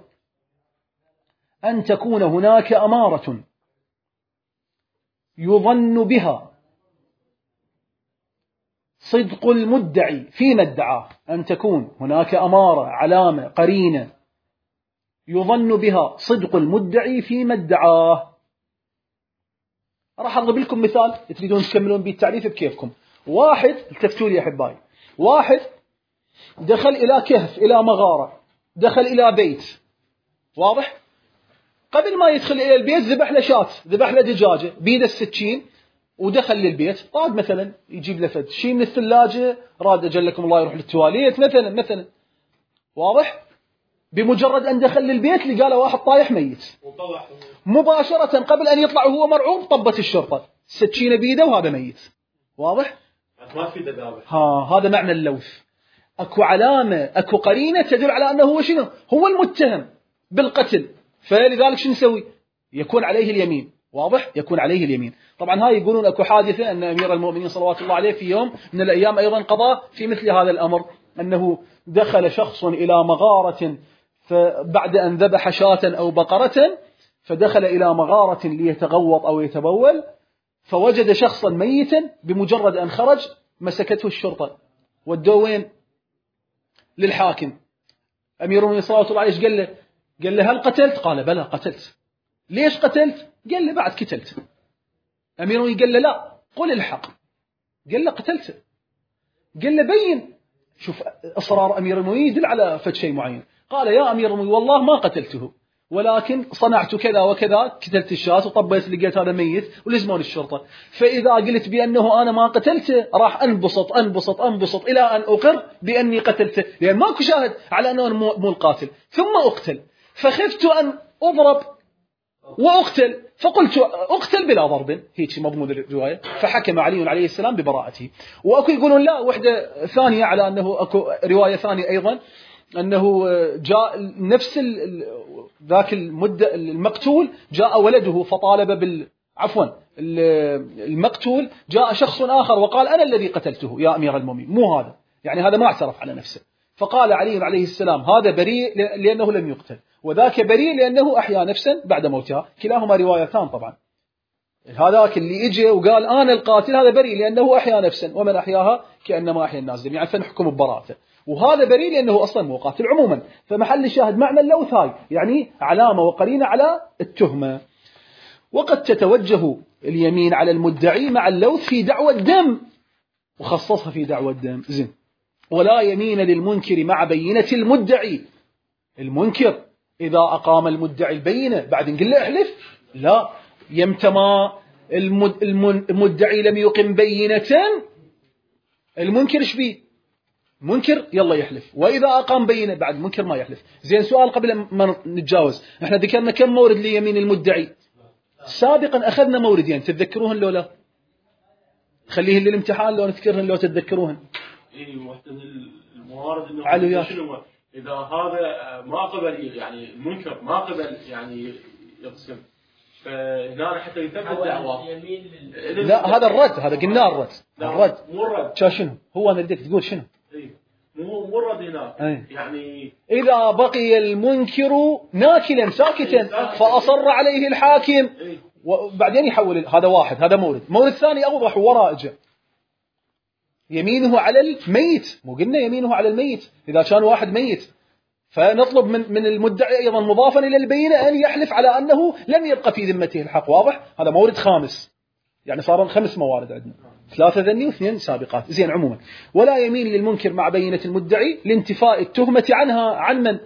Speaker 1: أن تكون هناك أمارة يظن بها صدق المدعي فيما ادعاه. أن تكون هناك أمارة، علامة، قرينة يظن بها صدق المدعي فيما ادعاه. راح أضرب لكم مثال تريدون تكملون به التعريف بكيفكم. واحد، التفتوا لي يا أحبائي، واحد دخل إلى كهف، إلى مغارة، دخل إلى بيت. واضح. قبل ما يدخل إلى البيت ذبح له شاة، ذبح له دجاجة بيده السكين، ودخل للبيت. راد مثلا يجيب له فد شيء من الثلاجة، راد أجلكم الله يروح للتواليت مثلا مثلا. واضح. بمجرد أن دخل للبيت لقى له واحد طايح ميت، مباشرة قبل أن يطلع وهو مرعوب طبت الشرطة، السكينة بيده وهذا ميت. واضح.
Speaker 2: ما في دبابة.
Speaker 1: ها هذا معنى اللوث. أكو علامة، أكو قرينة تدل على أنه هو شنو؟ هو المتهم بالقتل. فلذلك شو نسوي؟ يكون عليه اليمين. واضح. يكون عليه اليمين. طبعا هاي يقولون أكو حادثة أن أمير المؤمنين صلوات الله عليه في يوم من الأيام أيضا قضى في مثل هذا الأمر، أنه دخل شخص إلى مغارة فبعد أن ذبح شاة أو بقرة، فدخل إلى مغارة ليتغوط أو يتبول، فوجد شخصا ميتا. بمجرد أن خرج مسكته الشرطة ودوه وين؟ للحاكم. أمير المؤمنين صلوات الله عليه قال له قال له هل قتلت؟ قال بلى قتلت. ليش قتلت؟ قال له بعد قتلت. أمير المؤمنين قال له لا قل الحق. قال له قتلت. قال له بين. شوف إصرار أمير المؤمنين يدل على فد شيء معين. قال يا أمير المؤمنين والله ما قتلته، ولكن صنعت كذا وكذا، قتلت الشاة وطبيت لقيت هذا ميت ولزمون الشرطة. فإذا قلت بأنه أنا ما قتلته راح أنبسط أنبسط أنبسط إلى أن أقر بأني قتلته، لأن ماكو شاهد على أنه مو القاتل، ثم أقتل. فخفت أن أضرب وأقتل، فقلت أقتل بلا ضرب. هيك مضمون الرواية. فحكم علي عليه السلام ببراءته. وأكو يقولون لا، وحدة ثانية على أنه أكو رواية ثانية أيضا أنه جاء نفس ذاك المدة المقتول جاء ولده فطالب بال عفوا المقتول جاء شخص آخر وقال أنا الذي قتلته يا أمير المؤمنين، مو هذا، يعني هذا ما اعترف على نفسه. فقال علي عليه السلام هذا بريء لأنه لم يقتل، وذاك بريء لأنه أحيا نفسا بعد موتها. كلاهما روايتان طبعا. هذاك اللي اجى وقال أنا القاتل هذا بريء لأنه أحيا نفسا، ومن أحياها كأنما أحيا الناس جميعا، فنحكم ببراءته. وهذا بريء لأنه أصلا مو قاتل عموما. فمحل الشاهد معنى اللوث هاي يعني علامة وقرينة على التهمة. وقد تتوجه اليمين على المدعي مع اللوث في دعوى الدم، وخصصها في دعوى الدم. زين. ولا يمين للمنكر مع بينة المدعي. المنكر إذا أقام المدعي البينة بعد نقول له احلف، لا، يمتما المدعي لم يقم بينة، المنكر ايش بيه؟ منكر يلا يحلف. وإذا أقام بينة بعد منكر ما يحلف. زين، سؤال قبل ما نتجاوز، احنا ذكرنا كم مورد ليمين المدعي؟ سابقا أخذنا موردين، تتذكروهن لو لا؟ خليهن للامتحان لو نذكرهن لو تتذكروهن.
Speaker 2: إيه، واحدة من الموارد إنه
Speaker 1: علويات.
Speaker 2: إذا هذا ما قبل يعني المنكر ما قبل يعني يقسم، فهنا حتى يثبت الدعوة.
Speaker 1: لا هذا الرد، هذا قلنا الرد. الرد
Speaker 2: مو الرد.
Speaker 1: شنو؟ هو أنا بدك تقول شنو؟
Speaker 2: مو مو الرد هنا.
Speaker 1: أي.
Speaker 2: يعني
Speaker 1: إذا بقي المنكر ناكلا ساكتا فأصر عليه الحاكم وبعدين يحول. هذا واحد، هذا مورد. مورد ثاني أوضح وراء جاء يمينه على الميت. مو قلنا يمينه على الميت إذا كان واحد ميت، فنطلب من من المدعي أيضا مضافا إلى البينة أن يحلف على أنه لم يبقى في ذمته الحق. واضح؟ هذا مورد خامس، يعني صار خمس موارد عندنا، ثلاثة ذني واثنين سابقات. زين. عموما ولا يمين للمنكر مع بينة المدعي لانتفاء التهمة عنها. عن من؟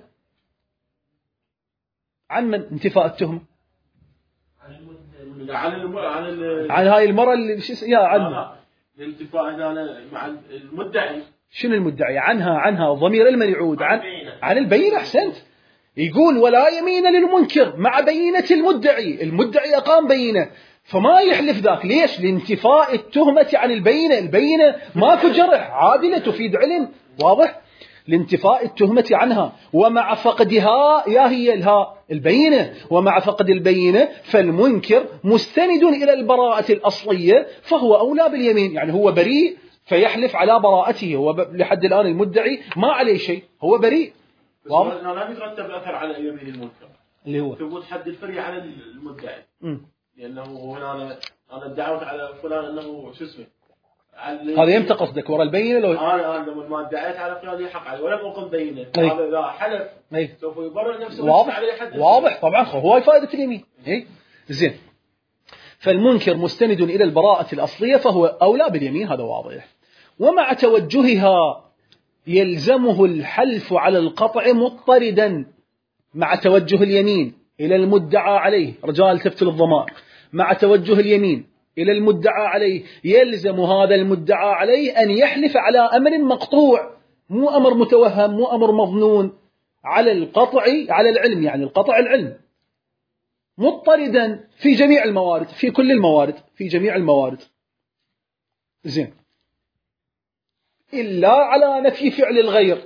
Speaker 1: عن من انتفاء التهمة؟
Speaker 2: عن الم... عن ال...
Speaker 1: عن هاي المرة اللي شو يا عن
Speaker 2: الانتفاء هنا مع المدعي.
Speaker 1: شنو المدعي؟ عنها عنها ضمير المن يعود عن عن البينة. أحسنت. يقول ولا يمين للمنكر مع بينة المدعي. المدعي أقام بينة فما يحلف ذاك. ليش؟ لانتفاء التهمة عن البينة. البينة ماكو جرح، عادلة تفيد علم. واضح؟ لانتفاء التهمة عنها ومع فقدها، يا هي الها البينة، ومع فقد البينة فالمنكر مستند إلى البراءة الأصلية فهو أولى باليمين. يعني هو بريء فيحلف على براءته. هو ب... لحد الآن المدعي ما عليه شيء، هو بريء.
Speaker 2: واضح؟ لا يترتب أثر على يمين المنكر
Speaker 1: اللي هو
Speaker 2: ثبوت حد الفري على المدعي.
Speaker 1: م.
Speaker 2: لأنه هنا أنا أنا ادعوت على فلان أنه شو اسمه.
Speaker 1: هذا يمتى قصدك ورا البينة؟ لو
Speaker 2: أنا أنا لما ما ادعيت على فلان يحق عليه ولم أقم بينة، هذا إذا حلف
Speaker 1: أي.
Speaker 2: سوف يبرر نفسه.
Speaker 1: واضح واضح طبعا. هو فائدة اليمين. إيه زين. فالمنكر مستند إلى البراءة الأصلية فهو أولى باليمين. هذا واضح. ومع توجهها يلزمه الحلف على القطع مضطردا. مع توجه اليمين إلى المدعى عليه، رجاء التفت للضمائر، مع توجه اليمين إلى المدعى عليه يلزم هذا المدعى عليه أن يحلف على أمر مقطوع، مو أمر متوهم، مو أمر مظنون، على القطع، على العلم، يعني القطع العلم، مضطردا في جميع الموارد، في كل الموارد، في جميع الموارد. زين. إلا على نفي فعل الغير.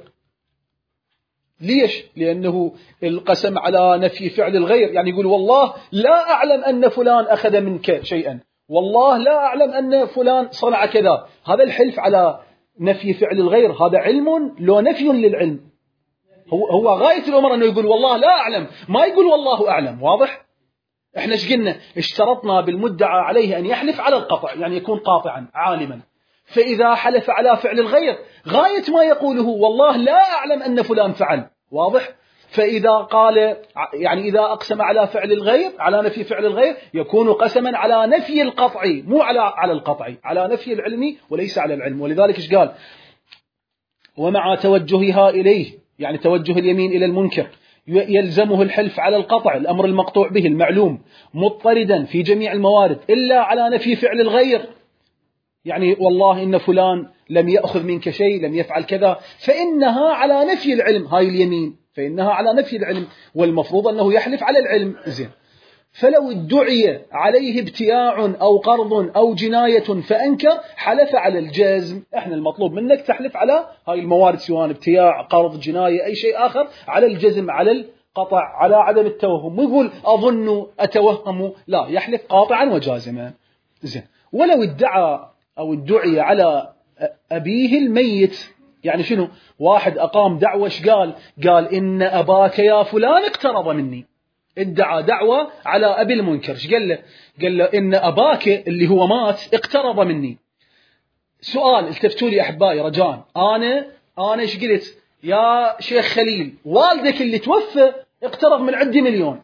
Speaker 1: ليش؟ لأنه القسم على نفي فعل الغير، يعني يقول والله لا أعلم أن فلان أخذ منك شيئا، والله لا أعلم أن فلان صنع كذا. هذا الحلف على نفي فعل الغير هذا علم لو نفي للعلم. هو هو غاية الأمر أنه يقول والله لا أعلم، ما يقول والله أعلم. واضح؟ إحنا ايش قلنا؟ اشترطنا بالمدعى عليه أن يحلف على القطع، يعني يكون قاطعا عالما. فإذا حلف على فعل الغير غاية ما يقوله والله لا أعلم أن فلان فعل. واضح؟ فإذا قال يعني إذا أقسم على فعل الغير، على نفي فعل الغير، يكون قسما على نفي القطع، مو على على القطع، على نفي العلم وليس على العلم. ولذلك ايش قال؟ ومع توجهها إليه، يعني توجه اليمين إلى المنكر، يلزمه الحلف على القطع، الأمر المقطوع به المعلوم، مضطردا في جميع الموارد إلا على نفي فعل الغير. يعني والله إن فلان لم يأخذ منك شيء، لم يفعل كذا، فإنها على نفي العلم. هاي اليمين فإنها على نفي العلم، والمفروض أنه يحلف على العلم. زين. فلو ادعي عليه ابتياع أو قرض أو جناية فأنكر حلف على الجزم. احنا المطلوب منك تحلف على هاي الموارد، سواء ابتياع، قرض، جناية، أي شيء آخر، على الجزم، على القطع، على عدم التوهم. ويقول أظن، أتوهم، لا، يحلف قاطعا وجازما. زين. ولو ادعى أو ادعي على أبيه الميت، يعني شنو؟ واحد أقام دعوة، ايش قال؟ قال إن أباك يا فلان اقترض مني. ادعى دعوة على أبي المنكر. ايش قال له؟ قال له إن أباك اللي هو مات اقترض مني. سؤال التفتوا لي أحبائي رجاء، أنا أنا ايش قلت؟ يا شيخ خليل، والدك اللي توفى اقترض من عندي مليون.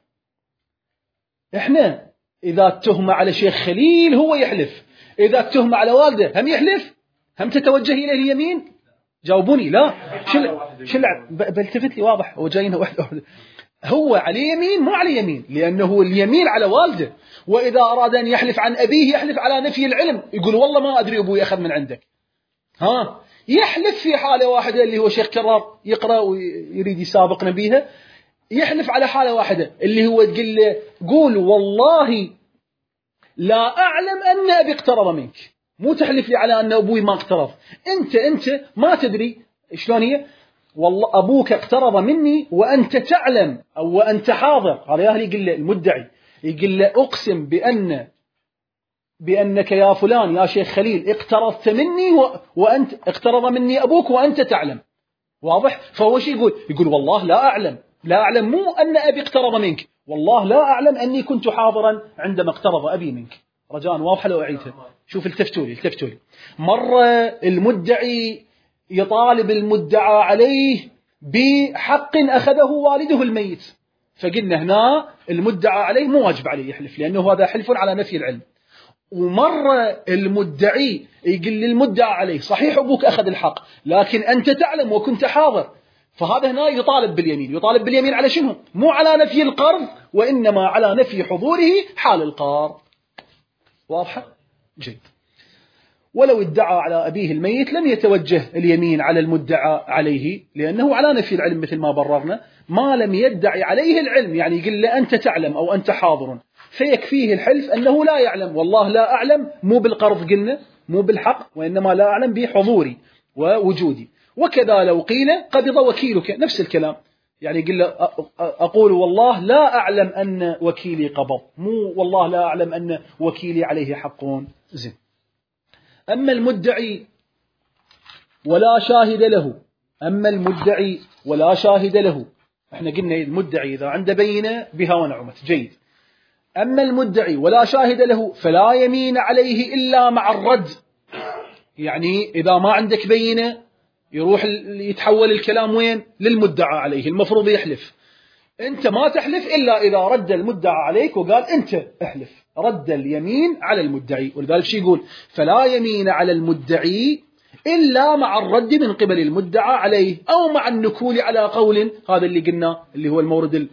Speaker 1: إحنا إذا التهمة على شيخ خليل هو يحلف، إذا التهمة على والده هم يحلف؟ هم تتوجه إليه اليمين؟ جاوبوني. لا. شل شل بلتفت لي. واضح؟ وجاينا واحد واحد. هو عليه يمين مو عليه يمين، لأنه اليمين على والده. وإذا أراد أن يحلف عن أبيه يحلف على نفي العلم، يقول والله ما أدري أبوي أخذ من عندك. ها، يحلف في حالة واحدة اللي هو شيخ كرار يقرأ ويريد يسابقنا بيها، يحلف على حالة واحدة اللي هو تقول له قول والله لا أعلم أن أبي اقترض منك، مو تحلف لي على أن أبوي ما اقترض. أنت أنت ما تدري شلون هي. والله أبوك اقترض مني وأنت تعلم أو وأنت حاضر. هذا يا أهلي قل المدعي يقول له أقسم بأن بأنك يا فلان يا شيخ خليل اقترضت مني و... وأنت اقترض مني أبوك وأنت تعلم. واضح؟ فهو شيء يقول يقول والله لا أعلم، لا أعلم مو أن أبي اقترض منك، والله لا أعلم أني كنت حاضرا عندما اقترض أبي منك. رجاء واضحة لو أعيدها. شوف التفتوا لي التفتوا لي. مرة المدعي يطالب المدعى عليه بحق أخذه والده الميت، فقلنا هنا المدعى عليه مو واجب عليه يحلف لأنه هذا حلف على نفي العلم. ومرة المدعي يقول للمدعى عليه صحيح أبوك أخذ الحق لكن أنت تعلم وكنت حاضر، فهذا هنا يطالب باليمين. يطالب باليمين على شنو؟ مو على نفي القرض وإنما على نفي حضوره حال القرض. واضحة؟ جيد. ولو ادعى على أبيه الميت لم يتوجه اليمين على المدعى عليه لأنه على نفي العلم مثل ما بررنا، ما لم يدعي عليه العلم، يعني يقول له أنت تعلم أو أنت حاضر، فيكفيه الحلف أنه لا يعلم، والله لا أعلم مو بالقرض قلنا مو بالحق وإنما لا أعلم بحضوري ووجودي. وكذا لو قيل قبض وكيلك نفس الكلام، يعني يقول له أقول والله لا أعلم أن وكيلي قبض، مو والله لا أعلم أن وكيلي عليه حق. زين. أما المدعي ولا شاهد له، أما المدعي ولا شاهد له، احنا قلنا المدعي إذا عنده بينة بها ونعمت. جيد. أما المدعي ولا شاهد له فلا يمين عليه إلا مع الرد، يعني إذا ما عندك بينة يروح يتحول الكلام وين؟ للمدعى عليه، المفروض يحلف. أنت ما تحلف إلا إذا رد المدعى عليك وقال أنت احلف، رد اليمين على المدعي. ولذلك شي يقول فلا يمين على المدعي إلا مع الرد من قبل المدعى عليه أو مع النكول على قول، هذا اللي قلنا اللي هو المورد ال...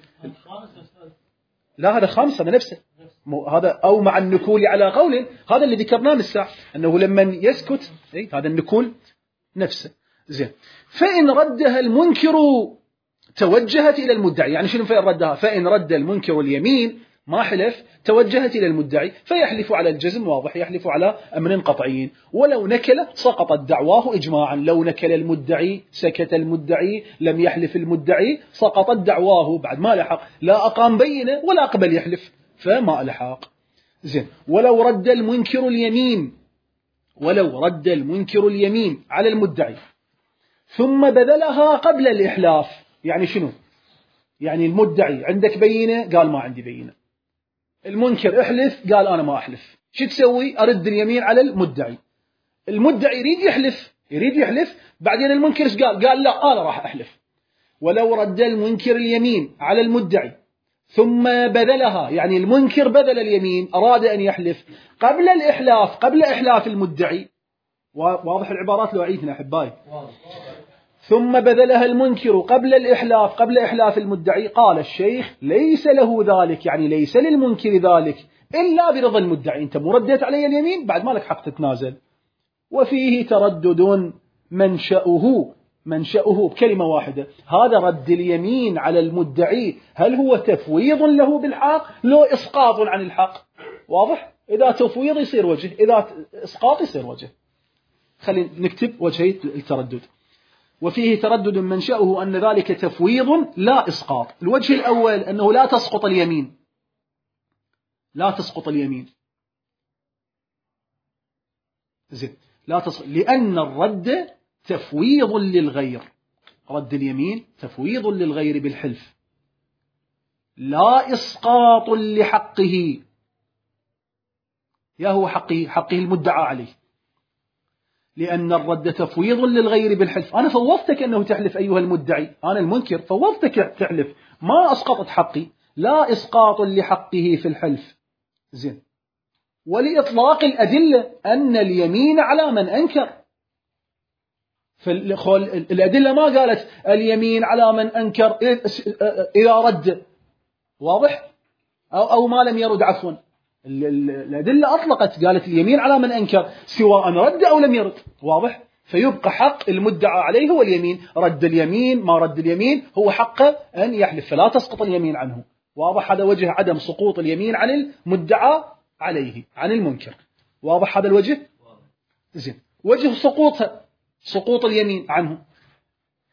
Speaker 1: لا هذا خامس، هذا نفسه هذا أو مع النكول على قول، هذا اللي ذكرناه من الساعة أنه لما يسكت أي هذا النكول نفسه. زين. فإن ردها المنكر توجهت إلى المدعي، يعني شنو فإن ردها؟ فإن رد المنكر اليمين ما حلف توجهت إلى المدعي فيحلف على الجزم، واضح، يحلف على أمر قطعي. ولو نكل سقطت دعواه إجماعا، لو نكل المدعي سكت المدعي لم يحلف المدعي سقطت دعواه، بعد ما لحق لا أقام بينه ولا قبل يحلف فما لحق. زين. ولو رد المنكر اليمين ولو رد المنكر اليمين على المدعي ثم بذلها قبل الإحلاف، يعني شنو؟ يعني المدعي عندك بينة قال ما عندي بينة، المنكر احلف قال أنا ما أحلف، شو تسوي؟ أرد اليمين على المدعي. المدعي يريد يحلف يريد يحلف بعدين المنكر ايش قال؟ قال لا أنا راح أحلف. ولو رد المنكر اليمين على المدعي ثم بذلها، يعني المنكر بذل اليمين أراد أن يحلف قبل الإحلاف قبل إحلاف المدعي، واضح العبارات لو أعيدنا أحبائي، ثم بذلها المنكر قبل الإحلاف قبل إحلاف المدعي، قال الشيخ ليس له ذلك، يعني ليس للمنكر ذلك إلا برضا المدعي، أنت مردت علي اليمين بعد ما لك حق تتنازل. وفيه تردد منشأه منشأه بكلمة واحدة، هذا رد اليمين على المدعي هل هو تفويض له بالحق لو إسقاط عن الحق؟ واضح؟ إذا تفويض يصير وجه، إذا إسقاط يصير وجه. خلينا نكتب وجهي التردد. وفيه تردد منشأه أن ذلك تفويض لا إسقاط. الوجه الأول أنه لا تسقط اليمين لا تسقط اليمين زين لا تسقط، لأن الرد تفويض للغير، رد اليمين تفويض للغير بالحلف لا إسقاط لحقه، يا هو حقه حقه المدعى عليه، لأن الرد تفويض للغير بالحلف. أنا فوضتك أنه تحلف أيها المدعي، أنا المنكر فوضتك تحلف ما أسقطت حقي، لا إسقاط لحقه في الحلف. زين. ولإطلاق الأدلة أن اليمين على من أنكر، فالأدلة ما قالت اليمين على من أنكر إذا رد، واضح؟ أو, أو ما لم يرد، عفوا الأدلة أطلقت قالت اليمين على من أنكر سواء رد أو لم يرد، واضح؟ فيبقى حق المدعى عليه هو اليمين، رد اليمين ما رد اليمين هو حقه أن يحلف فلا تسقط اليمين عنه، واضح؟ هذا وجه عدم سقوط اليمين عن المدعى عليه عن المنكر، واضح هذا الوجه؟ زين. وجه سقوطها سقوط اليمين عنه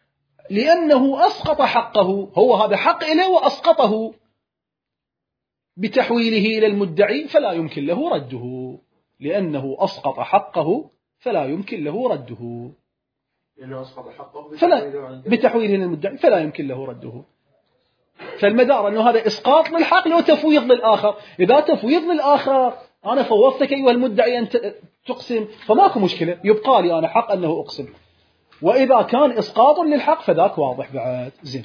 Speaker 1: لأنه أسقط حقه، هو هذا حق إليه وأسقطه، بتحويله إلى المدعي فلا يمكن له رده، لأنه أسقط حقه فلا يمكن له رده،
Speaker 2: لأنه أسقط حقه
Speaker 1: فلا بتحويله إلى المدعي فلا يمكن له رده. فالمدار أنه هذا إسقاط للحق لو تفويض للآخر. إذا تفويض للآخر أنا فوضتك أيها المدعي أن تقسم فماكو مشكلة، يبقى لي أنا حق أنه أقسم. وإذا كان إسقاط للحق فذاك واضح بعد. زين.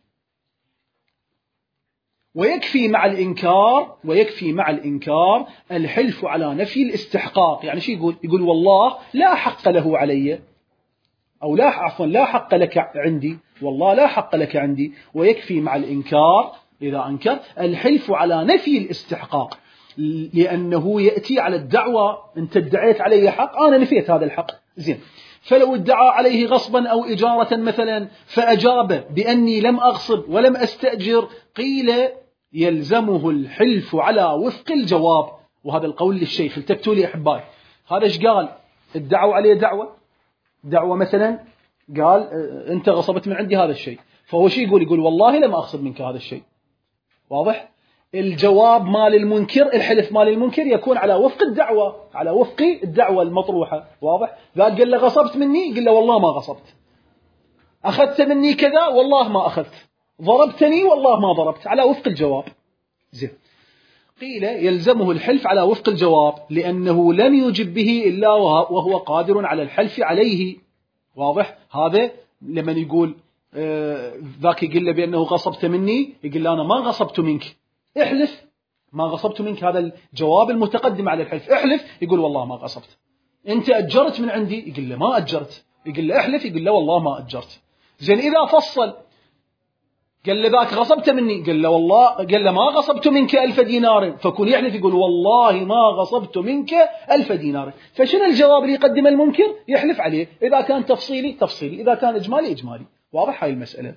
Speaker 1: ويكفي مع الإنكار ويكفي مع الإنكار الحلف على نفي الاستحقاق. يعني شو يقول؟ يقول والله لا حق له علي، أو لا عفوا لا حق لك عندي، والله لا حق لك عندي. ويكفي مع الإنكار إذا أنكر الحلف على نفي الاستحقاق، لأنه يأتي على الدعوة أنت ادعيت علي حق أنا نفيت هذا الحق. زين. فلو ادعى عليه غصبا أو إجارة مثلا فأجاب بأني لم أغصب ولم أستأجر، قيل يلزمه الحلف على وفق الجواب. وهذا القول للشيخ، التفتوا لي أحبائي. هذا ايش قال؟ ادعوا عليه دعوة دعوة مثلا، قال أنت غصبت من عندي هذا الشيء، فهو شيء يقول يقول والله لم أغصب منك هذا الشيء. واضح؟ الجواب مال المنكر، الحلف مال المنكر يكون على وفق الدعوة، على وفق الدعوة المطروحة. واضح؟ ذاك قال له غصبت مني، قال له والله ما غصبت. أخذت مني كذا، والله ما أخذت. ضربتني، والله ما ضربت، على وفق الجواب. زين. قيل يلزمه الحلف على وفق الجواب لأنه لم يجب به إلا وهو قادر على الحلف عليه. واضح؟ هذا لما يقول آه ذاك يقول له بأنه غصبت مني، يقول له أنا ما غصبت منك، احلف ما غصبت منك. هذا الجواب المتقدم على الحلف. احلف، يقول والله ما غصبت. أنت أجرت من عندي، يقول له ما أجرت، يقول له احلف، يقول له والله ما أجرت. زين. إذا فصل قال له ذاك غصبت مني، قال له والله قال له ما غصبت منك ألف دينار، فكون يحلف يقول والله ما غصبت منك ألف دينار. فشنو الجواب اللي يقدم المنكر؟ يحلف عليه. إذا كان تفصيلي تفصيلي، إذا كان إجمالي إجمالي. واضح هاي المسألة.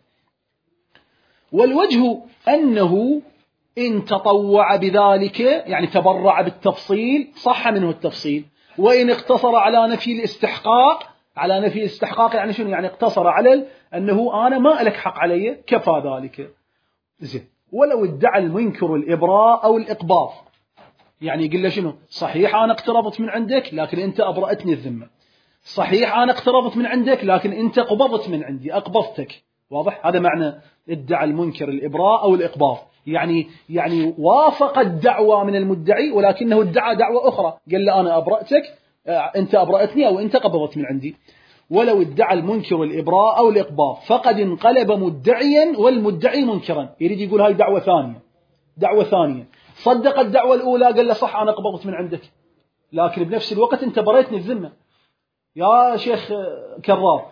Speaker 1: والوجه أنه إن تطوع بذلك، يعني تبرع بالتفصيل، صح منه التفصيل. وإن اقتصر على نفي الاستحقاق، على نفي الاستحقاق يعني شنو؟ يعني اقتصر على أنه أنا ما لك حق علي، كفى ذلك. زين. ولو ادعى المنكر الإبراء أو الإقباض، يعني يقول له شنو؟ صحيح أنا اقترضت من عندك لكن أنت أبرأتني الذمة، صحيح أنا اقترضت من عندك لكن أنت قبضت من عندي، أقبضتك. واضح؟ هذا معنى ادعى المنكر الإبراء أو الإقباض. يعني يعني وافق الدعوة من المدعي ولكنه ادعى دعوة أخرى، قال له أنا أبرأتك، أنت أبرأتني أو أنت قبضت من عندي. ولو ادعى المنكر الإبراء أو الإقباض فقد انقلب مدعيا والمدعي منكرا. يريد يقول هاي دعوة ثانية، دعوة ثانية. صدق الدعوة الأولى، قال له صح أنا قبضت من عندك، لكن بنفس الوقت أنت بريتني الذمة يا شيخ كرار،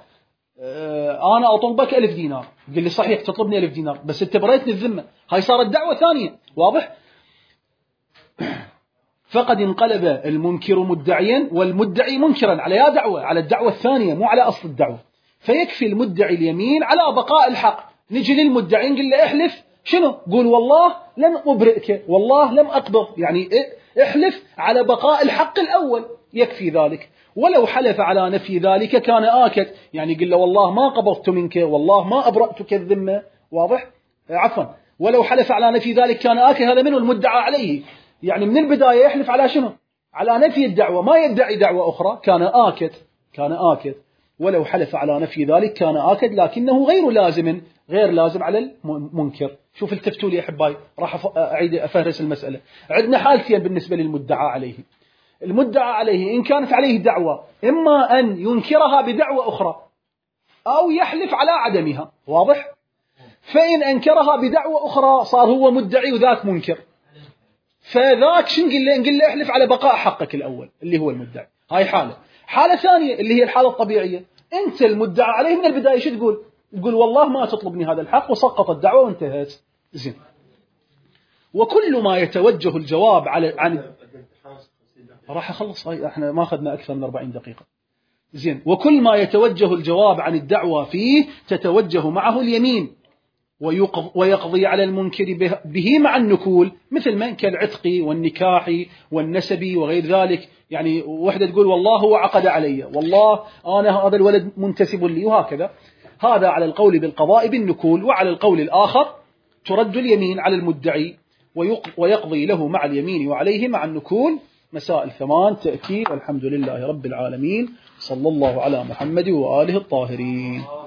Speaker 1: أنا أطلبك ألف دينار. قال لي صحيح تطلبني ألف دينار بس أنت بريتني الذمة. هاي صارت دعوة ثانية. واضح؟ فقد انقلب المنكر مدعيا والمدعي منكرا على يا دعوة، على الدعوة الثانية مو على أصل الدعوة. فيكفي المدعي اليمين على بقاء الحق. نجي للمدعي نقول له احلف شنو؟ قول والله لم أبرئك، والله لم أقبض، يعني احلف على بقاء الحق الأول، يكفي ذلك. ولو حلف على نفي ذلك كان آكد، يعني قل له والله ما قبضت منك، والله ما أبرأتك الذمة. واضح؟ عفوا، ولو حلف على نفي ذلك كان آكد، هذا منه المدعى عليه، يعني من البداية يحلف على شنو؟ على نفي الدعوة، ما يدعي دعوة أخرى، كان آكد كان آكد. ولو حلف على نفي ذلك كان آكد لكنه غير لازم، غير لازم على المنكر. شوف التفتوا لي أحبائي، راح أعيد أفهرس المسألة. عندنا حالتين بالنسبة للمدعى عليه. المدعى عليه إن كانت عليه دعوة إما أن ينكرها بدعوة أخرى أو يحلف على عدمها. واضح؟ فإن أنكرها بدعوة أخرى صار هو مدعي وذاك منكر، فذاك شن نقول له؟ نقول له احلف على بقاء حقك الأول اللي هو المدعي. هاي حالة. حالة ثانية اللي هي الحالة الطبيعية، أنت المدعى عليه من البداية شو تقول؟ تقول والله ما تطلبني هذا الحق وسقط الدعوة وانتهت. زين. وكل ما يتوجه الجواب على عن راح أخلص، احنا ما أخذنا أكثر من أربعين دقيقة. زين. وكل ما يتوجه الجواب عن الدعوة فيه تتوجه معه اليمين ويقضي على المنكر به مع النكول، مثل ما كالعتق والنكاح والنسب وغير ذلك. يعني وحدة تقول والله هو عقد علي، والله أنا هذا الولد منتسب لي، وهكذا. هذا على القول بالقضاء بالنكول. وعلى القول الآخر ترد اليمين على المدعي ويقضي له مع اليمين وعليه مع النكول مساء الثمان تأتي. والحمد لله رب العالمين، صلى الله على محمد وآله الطاهرين.